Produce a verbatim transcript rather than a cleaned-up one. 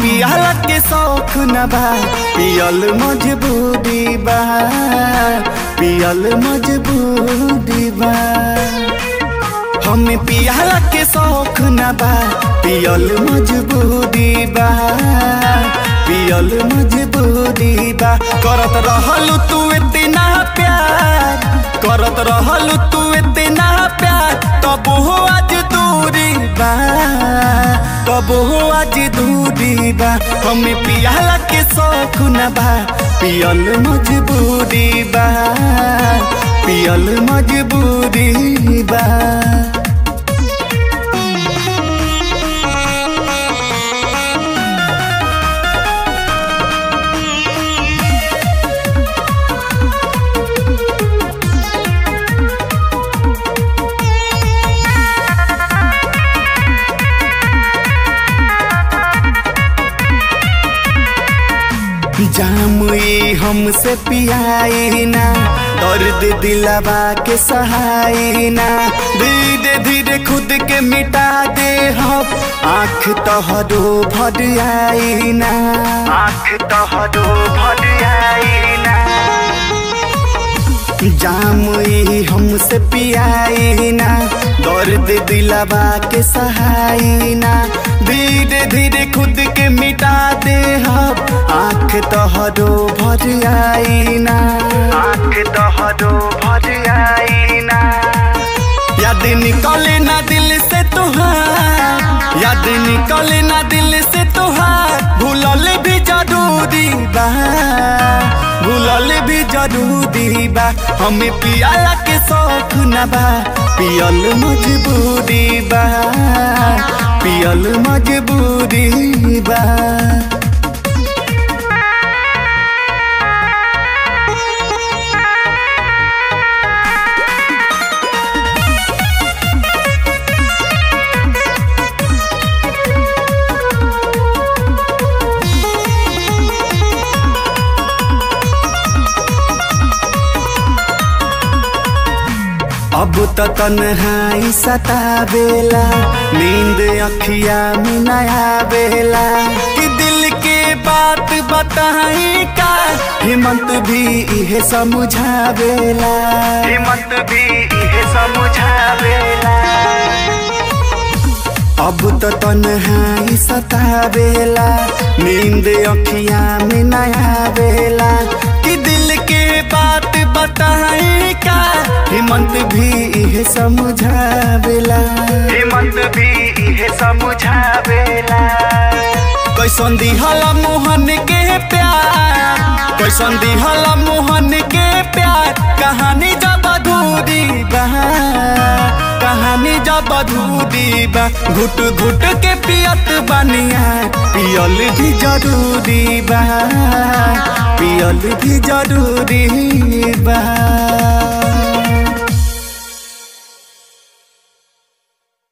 पियाला के शौक न बा, पियल मजबूरी बा, पियल मजबूरी बा। हमें पियाला के शौक न बा, पियल मजबूरी बा, पियल मजबूरी बा। करत रहलू तू इतना प्यार, करत रहलू तू इतना प्यार, तब हो आज दूरी बा, तब हो आज दूरी बा। हमें पियाला के शौक न बा, पियल मजबूरी बा, पियल मजबूरी बा। जाम ये हमसे पियाई ना, दर्द दिलवा के सहाई ना, धीरे धीरे खुद के मिटा दे हम, आँख तोहरो भर आई ना, आँख तोहरो भर आई ना। जाम ये हमसे पियाई ना, दर्द दिलवा के सहाई ना, धीरे धीरे खुद के मिटा दे हम, आँख तोहरो भर आई ना, आँख तोहरो भर आई ना। याद निकले ना दिल से तुहार, याद निकले ना दिल से तुहार, भूलल भी जरूरी बा, भूलल भी जरूरी बा। हमें पियाला के शौक न बा, पियल मजबूरी बा, पियल मजबूरी बा। अब तो तन्हाई सतावेला, नींद अखिया में न आवेला, कि दिल के बात बताई का, हिम्मत भी इहे समझावेला, हिम्मत भी इहे समझावेला। अब तो तन्हाई सतावेला, नींद अखिया में न आवेला, कि दिल के बात बताई का, हिम्मत भी इहे समझावेला, हिम्मत भी इहे समझावेला। कैसन दिहला मोहन के प्यार, कैसन दिहला मोहन के प्यार, कहानी जब अधूरी बा, कहानी जब अधूरी बा। घुट घुट के पियत बनिया, पियल भी जरूरी बा, पियल भी जरूरी बा।